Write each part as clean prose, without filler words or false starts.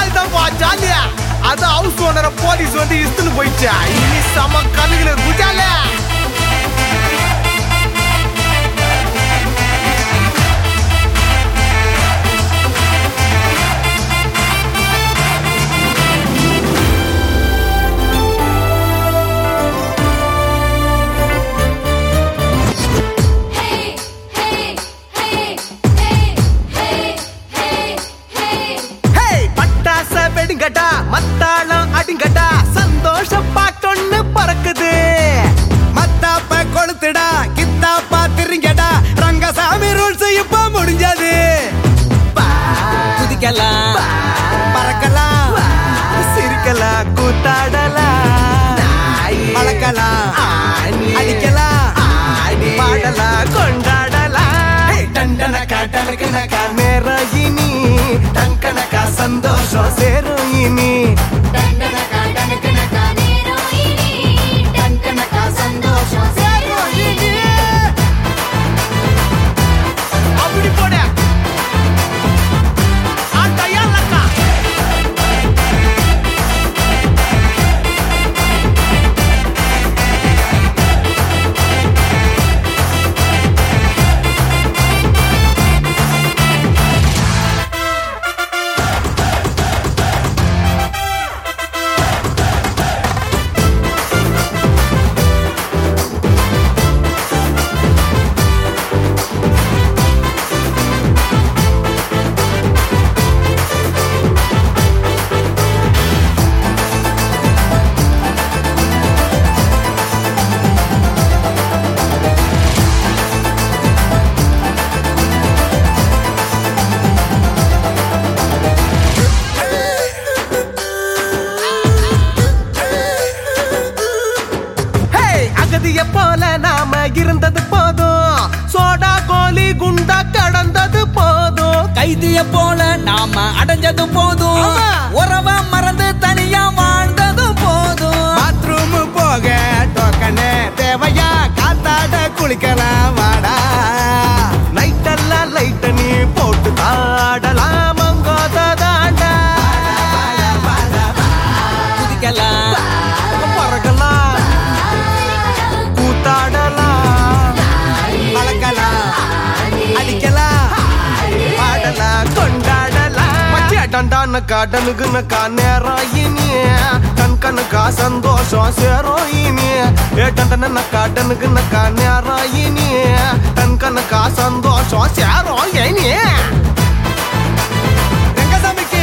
அதுதான்ப்பா ஜாலியா. அது ஹவுஸ் ஓனரை போலீஸ் வந்து இழுத்துன்னு போயிடுச்சா. இனி சம கல்லுகளை குஜால. வெடிங்கடா மத்தாளம் அடிங்கடா சந்தோஷம் பாட்டொன்னு பறக்குது. மத்தாப்ப கொளுத்துடா கித்தாப்பா திருங்கடா ரங்கசாமி ரூல்ஸ் இப்ப முடிஞ்சது. குதிக்கலாம் பறக்கலாம் சிரிக்கலாம் கூத்தாடலாம் பழக்கலாம் அடிக்கலாம் பாடலாம் கொண்டாடலாம். டண்டனக்கா டனக்கனக்கா நேரம் இனி டங்கனக்கா சந்தோஷம் சேரும் இனி. டண்டனக்கா டனக்கனக்கா நேரம் இனி டண்டனக்கா சந்தோஷம் சேரும் இனி. அப்படி போட ஆட்டையாலக்கா. அகதிய போல நாம இருந்தது போதும். சோடா கோலி குண்டா கடந்தது போதும். கைதிய போல நாம அடைஞ்சது போதும். உறவ மறந்து தனியா வாழ்ந்தது போதும். பாத்ரூம் போக டோக்கனே தேவையா காத்தாட குளிக்கலாம் வாடா. நைட்டெல்லாம் லைட்ட நீ போட்டு தாடலாம் மங்கோதாண்டா. குதிக்கலாம் பறக்கலாம் கூத்தாடலாம் பழக்கலாம் அடிக்கலாம் பாடலாம் கொண்டாடலாம். மச்சியா டண்டானக்கா டனுக்குனக்கா நேரம் இனி கண்கணுக்கா சந்தோஷம் சேரும் இனி. டண்டனக்கா டனுக்குனக்கா நேரம் இனி கண்கணுக்கா சந்தோஷம் சேரும் இனி. ரங்கசாமிக்கு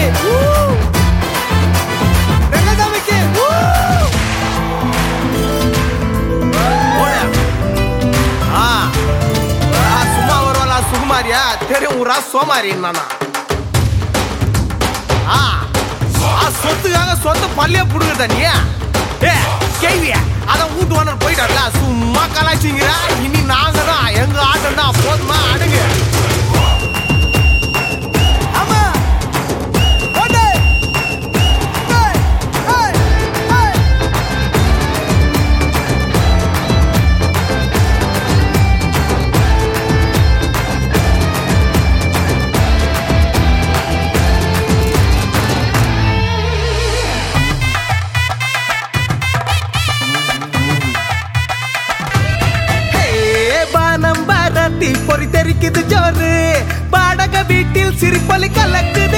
ரங்கசாமிக்கு சும்மா வருவாளா சுகுமாரியா தெரியும் ஊரா சோமாரி நானா. சொத்துக்காக சொந்த பள்ளிய புடுங்குறத நீ கேள்விய அதான் வீட்டு ஓனர் போயிட்டார்ல சும்மா கலாய்ச்சிங்கிற. இனி நாங்க தான் எங்க ஆட்டம் தான் போதுமா அடுங்க. ஆமா ஓடே ஏய் ஏய் ஏய் பொறி தெரிக்குது ஜோறு பாடக வீட்டில் சிரிப்பொலி கலக்குது.